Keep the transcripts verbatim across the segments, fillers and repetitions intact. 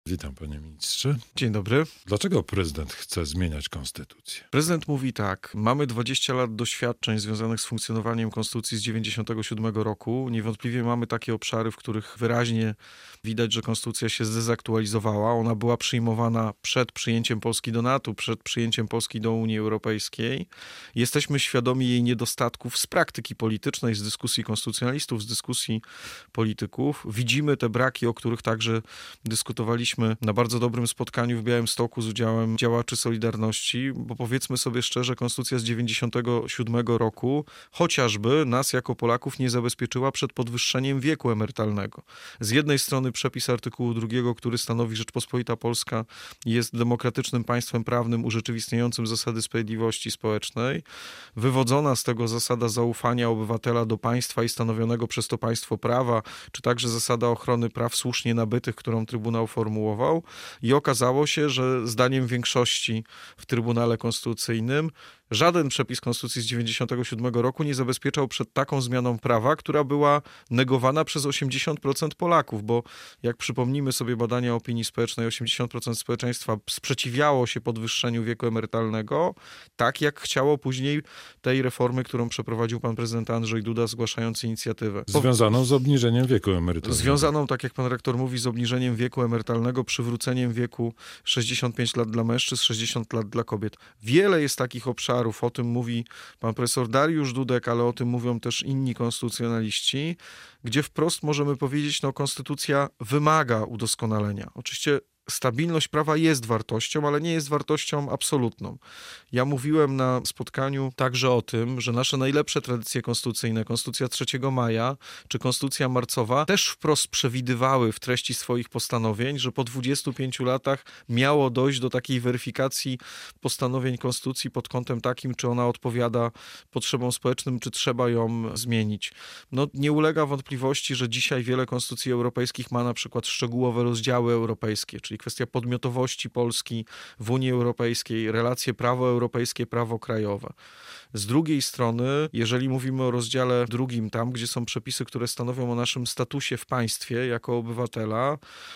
Witam, panie ministrze. Dzień dobry. Dlaczego prezydent chce zmieniać konstytucję? Prezydent mówi tak, mamy dwadzieścia lat doświadczeń związanych z funkcjonowaniem konstytucji z dziewięćdziesiątego siódmego roku. Niewątpliwie mamy takie obszary, w których wyraźnie widać, że konstytucja się zdezaktualizowała. Ona była przyjmowana przed przyjęciem Polski do NATO, przed przyjęciem Polski do Unii Europejskiej. Jesteśmy świadomi jej niedostatków z praktyki politycznej, z dyskusji konstytucjonalistów, z dyskusji polityków. Widzimy te braki, o których także dyskutowaliśmy na bardzo dobrym spotkaniu w Białymstoku z udziałem działaczy Solidarności, bo powiedzmy sobie szczerze, konstytucja z dziewięćdziesiątego siódmego roku chociażby nas jako Polaków nie zabezpieczyła przed podwyższeniem wieku emerytalnego. Z jednej strony przepis artykułu drugiego, który stanowi, że Rzeczpospolita Polska jest demokratycznym państwem prawnym urzeczywistniającym zasady sprawiedliwości społecznej, wywodzona z tego zasada zaufania obywatela do państwa i stanowionego przez to państwo prawa, czy także zasada ochrony praw słusznie nabytych, którą Trybunał formułował. I okazało się, że zdaniem większości w Trybunale Konstytucyjnym żaden przepis Konstytucji z dziewięćdziesiątego siódmego roku nie zabezpieczał przed taką zmianą prawa, która była negowana przez osiemdziesiąt procent Polaków, bo jak przypomnimy sobie badania opinii społecznej, osiemdziesiąt procent społeczeństwa sprzeciwiało się podwyższeniu wieku emerytalnego, tak jak chciało później tej reformy, którą przeprowadził pan prezydent Andrzej Duda, zgłaszając inicjatywę. Związaną z obniżeniem wieku emerytalnego. Związaną, tak jak pan rektor mówi, z obniżeniem wieku emerytalnego, przywróceniem wieku sześćdziesiąt pięć lat dla mężczyzn, sześćdziesiąt lat dla kobiet. Wiele jest takich obszarów, o tym mówi pan profesor Dariusz Dudek, ale o tym mówią też inni konstytucjonaliści, gdzie wprost możemy powiedzieć, no konstytucja wymaga udoskonalenia. Oczywiście stabilność prawa jest wartością, ale nie jest wartością absolutną. Ja mówiłem na spotkaniu także o tym, że nasze najlepsze tradycje konstytucyjne, Konstytucja trzeciego maja czy Konstytucja marcowa, też wprost przewidywały w treści swoich postanowień, że po dwudziestu pięciu latach miało dojść do takiej weryfikacji postanowień konstytucji pod kątem takim, czy ona odpowiada potrzebom społecznym, czy trzeba ją zmienić. No, nie ulega wątpliwości, że dzisiaj wiele konstytucji europejskich ma na przykład szczegółowe rozdziały europejskie, czyli kwestia podmiotowości Polski w Unii Europejskiej, relacje prawo europejskie, prawo krajowe. Z drugiej strony, jeżeli mówimy o rozdziale drugim, tam gdzie są przepisy, które stanowią o naszym statusie w państwie jako obywatela,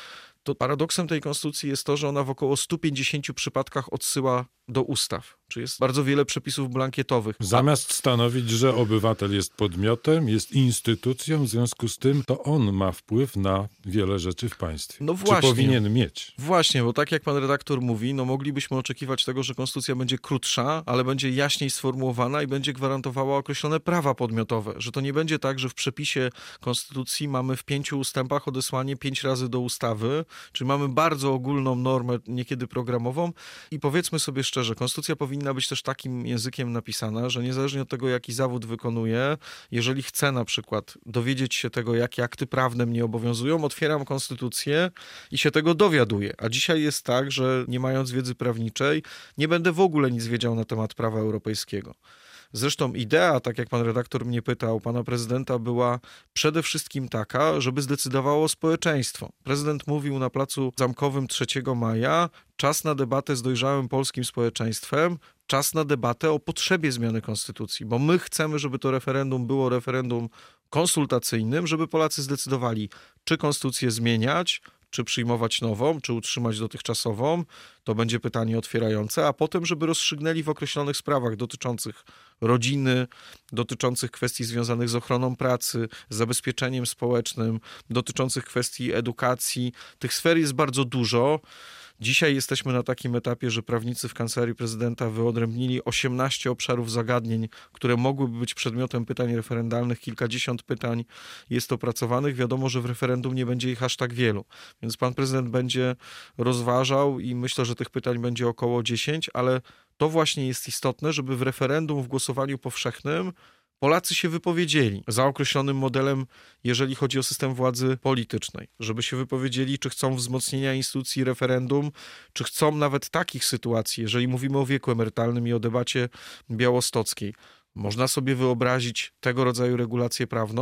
to paradoksem tej konstytucji jest to, że ona w około stu pięćdziesięciu przypadkach odsyła do ustaw. Czy jest bardzo wiele przepisów blankietowych. Zamiast stanowić, że obywatel jest podmiotem, jest instytucją, w związku z tym to on ma wpływ na wiele rzeczy w państwie. No właśnie. Czy powinien mieć? Właśnie, bo tak jak pan redaktor mówi, no moglibyśmy oczekiwać tego, że konstytucja będzie krótsza, ale będzie jaśniej sformułowana i będzie gwarantowała określone prawa podmiotowe. Że to nie będzie tak, że w przepisie konstytucji mamy w pięciu ustępach odesłanie pięć razy do ustawy, czyli mamy bardzo ogólną normę, niekiedy programową i powiedzmy sobie szczerze, konstytucja powinna być też takim językiem napisana, że niezależnie od tego, jaki zawód wykonuję, jeżeli chcę na przykład dowiedzieć się tego, jakie akty prawne mnie obowiązują, otwieram konstytucję i się tego dowiaduję. A dzisiaj jest tak, że nie mając wiedzy prawniczej, nie będę w ogóle nic wiedział na temat prawa europejskiego. Zresztą idea, tak jak pan redaktor mnie pytał, pana prezydenta była przede wszystkim taka, żeby zdecydowało społeczeństwo. Prezydent mówił na Placu Zamkowym trzeciego maja, czas na debatę z dojrzałym polskim społeczeństwem, czas na debatę o potrzebie zmiany konstytucji, bo my chcemy, żeby to referendum było referendum konsultacyjnym, żeby Polacy zdecydowali, czy konstytucję zmieniać, czy przyjmować nową, czy utrzymać dotychczasową, to będzie pytanie otwierające, a potem, żeby rozstrzygnęli w określonych sprawach dotyczących rodziny, dotyczących kwestii związanych z ochroną pracy, z zabezpieczeniem społecznym, dotyczących kwestii edukacji. Tych sfer jest bardzo dużo. Dzisiaj jesteśmy na takim etapie, że prawnicy w Kancelarii Prezydenta wyodrębnili osiemnaście obszarów zagadnień, które mogłyby być przedmiotem pytań referendalnych. Kilkadziesiąt pytań jest opracowanych. Wiadomo, że w referendum nie będzie ich aż tak wielu. Więc pan prezydent będzie rozważał i myślę, że tych pytań będzie około dziesięć, ale to właśnie jest istotne, żeby w referendum, w głosowaniu powszechnym Polacy się wypowiedzieli za określonym modelem, jeżeli chodzi o system władzy politycznej. Żeby się wypowiedzieli, czy chcą wzmocnienia instytucji referendum, czy chcą nawet takich sytuacji, jeżeli mówimy o wieku emerytalnym i o debacie białostockiej. Można sobie wyobrazić tego rodzaju regulację prawną,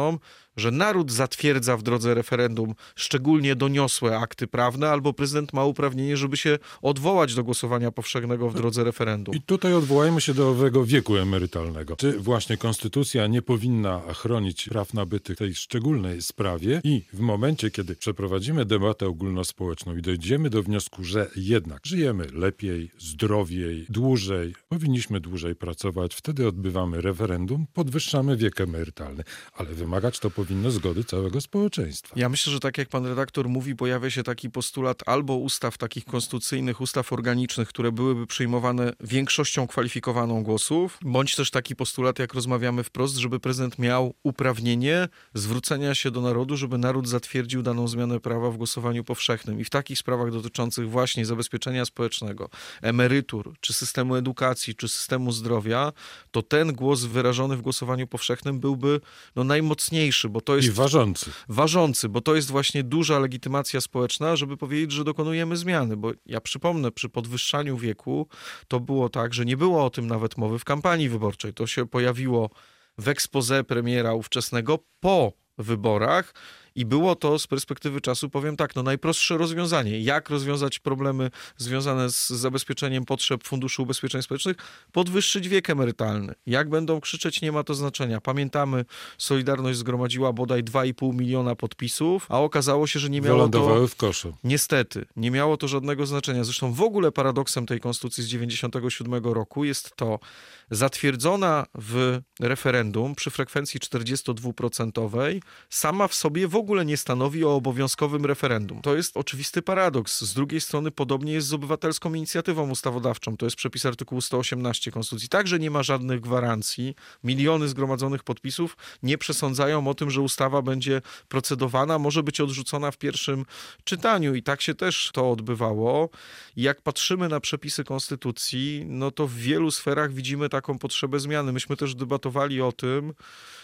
że naród zatwierdza w drodze referendum szczególnie doniosłe akty prawne, albo prezydent ma uprawnienie, żeby się odwołać do głosowania powszechnego w drodze referendum. I tutaj odwołajmy się do owego wieku emerytalnego. Czy właśnie konstytucja nie powinna chronić praw nabytych w tej szczególnej sprawie i w momencie, kiedy przeprowadzimy debatę ogólnospołeczną i dojdziemy do wniosku, że jednak żyjemy lepiej, zdrowiej, dłużej, powinniśmy dłużej pracować, wtedy odbywamy referendum, podwyższamy wiek emerytalny, ale wymagać to powinno zgody całego społeczeństwa. Ja myślę, że tak jak pan redaktor mówi, pojawia się taki postulat albo ustaw takich konstytucyjnych, ustaw organicznych, które byłyby przyjmowane większością kwalifikowaną głosów, bądź też taki postulat, jak rozmawiamy wprost, żeby prezydent miał uprawnienie zwrócenia się do narodu, żeby naród zatwierdził daną zmianę prawa w głosowaniu powszechnym. I w takich sprawach dotyczących właśnie zabezpieczenia społecznego, emerytur, czy systemu edukacji, czy systemu zdrowia, to ten głos wyrażony w głosowaniu powszechnym byłby no, najmocniejszy, bo to jest... I ważący. Ważący, bo to jest właśnie duża legitymacja społeczna, żeby powiedzieć, że dokonujemy zmiany, bo ja przypomnę, przy podwyższaniu wieku to było tak, że nie było o tym nawet mowy w kampanii wyborczej. To się pojawiło w exposé premiera ówczesnego po wyborach i było to z perspektywy czasu, powiem tak, no najprostsze rozwiązanie. Jak rozwiązać problemy związane z zabezpieczeniem potrzeb Funduszu Ubezpieczeń Społecznych? Podwyższyć wiek emerytalny. Jak będą krzyczeć, nie ma to znaczenia. Pamiętamy, Solidarność zgromadziła bodaj dwa i pół miliona podpisów, a okazało się, że nie miało Wylądowały to... w koszu. Niestety, nie miało to żadnego znaczenia. Zresztą w ogóle paradoksem tej konstytucji z dziewięćdziesiątego siódmego roku jest to, zatwierdzona w referendum przy frekwencji czterdziestodwuprocentowej sama w sobie w ogóle nie stanowi o obowiązkowym referendum. To jest oczywisty paradoks. Z drugiej strony podobnie jest z obywatelską inicjatywą ustawodawczą. To jest przepis artykułu sto osiemnaście Konstytucji. Także nie ma żadnych gwarancji. Miliony zgromadzonych podpisów nie przesądzają o tym, że ustawa będzie procedowana, może być odrzucona w pierwszym czytaniu. I tak się też to odbywało. I jak patrzymy na przepisy Konstytucji, no to w wielu sferach widzimy taką potrzebę zmiany. Myśmy też debatowali o tym,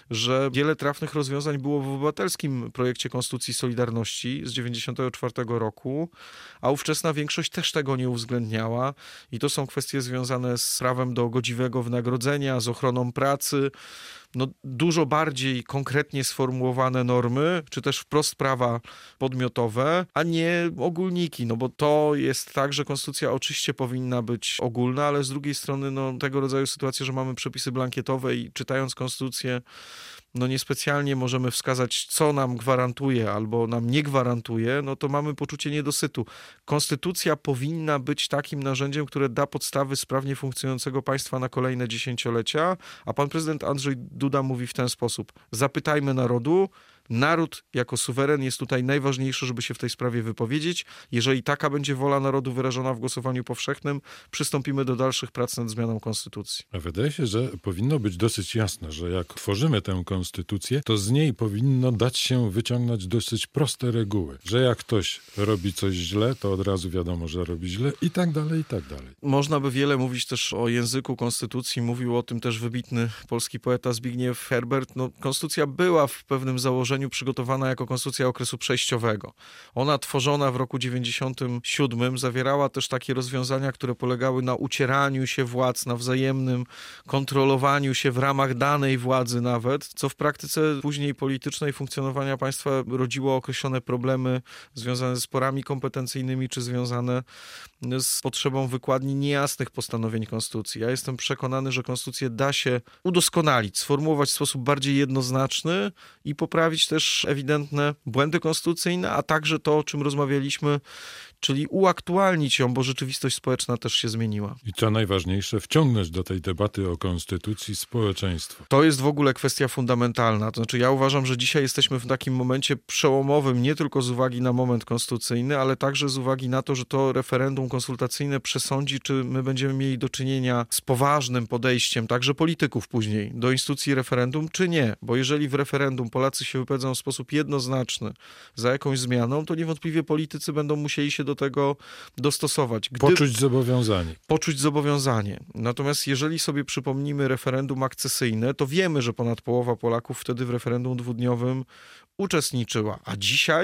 że wiele trafnych rozwiązań było w obywatelskim projekcie Konstytucji Solidarności z dziewięćdziesiątego czwartego roku, a ówczesna większość też tego nie uwzględniała i to są kwestie związane z prawem do godziwego wynagrodzenia, z ochroną pracy, no dużo bardziej konkretnie sformułowane normy, czy też wprost prawa podmiotowe, a nie ogólniki, no bo to jest tak, że konstytucja oczywiście powinna być ogólna, ale z drugiej strony no, tego rodzaju sytuacje, że mamy przepisy blankietowe i czytając konstytucję, no niespecjalnie możemy wskazać, co nam gwarantuje albo nam nie gwarantuje, no to mamy poczucie niedosytu. Konstytucja powinna być takim narzędziem, które da podstawy sprawnie funkcjonującego państwa na kolejne dziesięciolecia, a pan prezydent Andrzej Duda mówi w ten sposób: zapytajmy narodu, naród jako suweren jest tutaj najważniejszy, żeby się w tej sprawie wypowiedzieć. Jeżeli taka będzie wola narodu wyrażona w głosowaniu powszechnym, przystąpimy do dalszych prac nad zmianą konstytucji. A wydaje się, że powinno być dosyć jasne, że jak tworzymy tę konstytucję, to z niej powinno dać się wyciągnąć dosyć proste reguły. Że jak ktoś robi coś źle, to od razu wiadomo, że robi źle i tak dalej, i tak dalej. Można by wiele mówić też o języku konstytucji. Mówił o tym też wybitny polski poeta Zbigniew Herbert. No, konstytucja była w pewnym założeniu przygotowana jako konstytucja okresu przejściowego. Ona tworzona w roku dziewięćdziesiątym siódmym zawierała też takie rozwiązania, które polegały na ucieraniu się władz, na wzajemnym kontrolowaniu się w ramach danej władzy nawet, co w praktyce później politycznej funkcjonowania państwa rodziło określone problemy związane z sporami kompetencyjnymi, czy związane z potrzebą wykładni niejasnych postanowień konstytucji. Ja jestem przekonany, że konstytucję da się udoskonalić, sformułować w sposób bardziej jednoznaczny i poprawić też ewidentne błędy konstytucyjne, a także to, o czym rozmawialiśmy, czyli uaktualnić ją, bo rzeczywistość społeczna też się zmieniła. I co najważniejsze, wciągnąć do tej debaty o konstytucji społeczeństwo. To jest w ogóle kwestia fundamentalna. To znaczy ja uważam, że dzisiaj jesteśmy w takim momencie przełomowym, nie tylko z uwagi na moment konstytucyjny, ale także z uwagi na to, że to referendum konsultacyjne przesądzi, czy my będziemy mieli do czynienia z poważnym podejściem, także polityków później, do instytucji referendum, czy nie. Bo jeżeli w referendum Polacy się wypowiedzą w sposób jednoznaczny za jakąś zmianą, to niewątpliwie politycy będą musieli się do tego dostosować. Gdy... Poczuć zobowiązanie. Poczuć zobowiązanie. Natomiast jeżeli sobie przypomnimy referendum akcesyjne, to wiemy, że ponad połowa Polaków wtedy w referendum dwudniowym uczestniczyła. A dzisiaj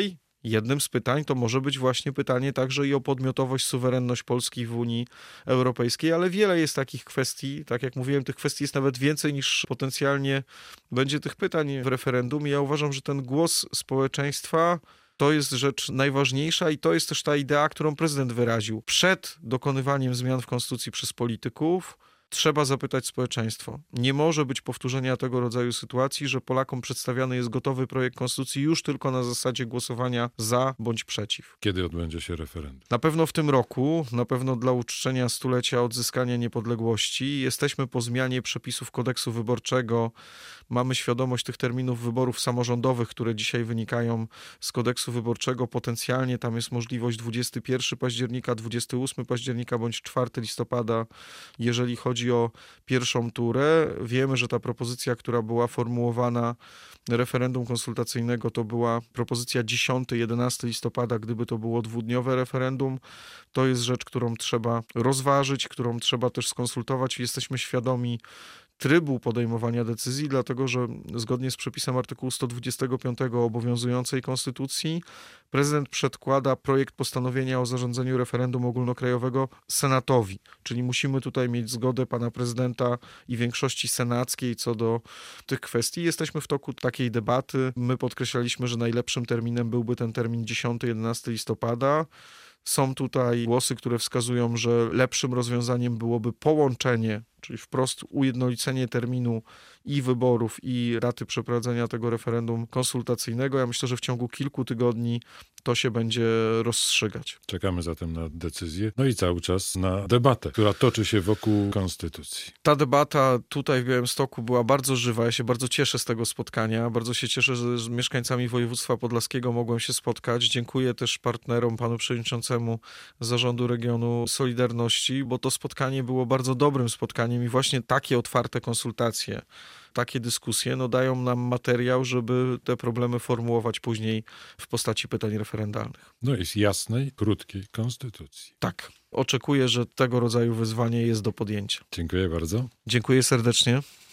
jednym z pytań to może być właśnie pytanie także i o podmiotowość, suwerenność Polski w Unii Europejskiej, ale wiele jest takich kwestii, tak jak mówiłem, tych kwestii jest nawet więcej niż potencjalnie będzie tych pytań w referendum. I ja uważam, że ten głos społeczeństwa to jest rzecz najważniejsza i to jest też ta idea, którą prezydent wyraził. Przed dokonywaniem zmian w konstytucji przez polityków trzeba zapytać społeczeństwo. Nie może być powtórzenia tego rodzaju sytuacji, że Polakom przedstawiany jest gotowy projekt konstytucji już tylko na zasadzie głosowania za bądź przeciw. Kiedy odbędzie się referendum? Na pewno w tym roku, na pewno dla uczczenia stulecia odzyskania niepodległości. Jesteśmy po zmianie przepisów kodeksu wyborczego. Mamy świadomość tych terminów wyborów samorządowych, które dzisiaj wynikają z kodeksu wyborczego. Potencjalnie tam jest możliwość dwudziestego pierwszego października, dwudziestego ósmego października bądź czwartego listopada, jeżeli chodzi o pierwszą turę. Wiemy, że ta propozycja, która była formułowana referendum konsultacyjnego, to była propozycja dziesiątego jedenastego listopada, gdyby to było dwudniowe referendum. To jest rzecz, którą trzeba rozważyć, którą trzeba też skonsultować. Jesteśmy świadomi trybu podejmowania decyzji, dlatego że zgodnie z przepisem artykułu sto dwudziestego piątego obowiązującej konstytucji prezydent przedkłada projekt postanowienia o zarządzeniu referendum ogólnokrajowego Senatowi, czyli musimy tutaj mieć zgodę pana prezydenta i większości senackiej co do tych kwestii. Jesteśmy w toku takiej debaty. My podkreślaliśmy, że najlepszym terminem byłby ten termin dziesiątego jedenastego listopada. Są tutaj głosy, które wskazują, że lepszym rozwiązaniem byłoby połączenie, czyli wprost ujednolicenie terminu i wyborów, i raty przeprowadzenia tego referendum konsultacyjnego. Ja myślę, że w ciągu kilku tygodni to się będzie rozstrzygać. Czekamy zatem na decyzję, no i cały czas na debatę, która toczy się wokół konstytucji. Ta debata tutaj w Białymstoku była bardzo żywa. Ja się bardzo cieszę z tego spotkania. Bardzo się cieszę, że z mieszkańcami województwa podlaskiego mogłem się spotkać. Dziękuję też partnerom, panu przewodniczącemu Zarządu Regionu Solidarności, bo to spotkanie było bardzo dobrym spotkaniem i właśnie takie otwarte konsultacje, takie dyskusje no, dają nam materiał, żeby te problemy formułować później w postaci pytań referendalnych. No i z jasnej, krótkiej konstytucji. Tak. Oczekuję, że tego rodzaju wyzwanie jest do podjęcia. Dziękuję bardzo. Dziękuję serdecznie.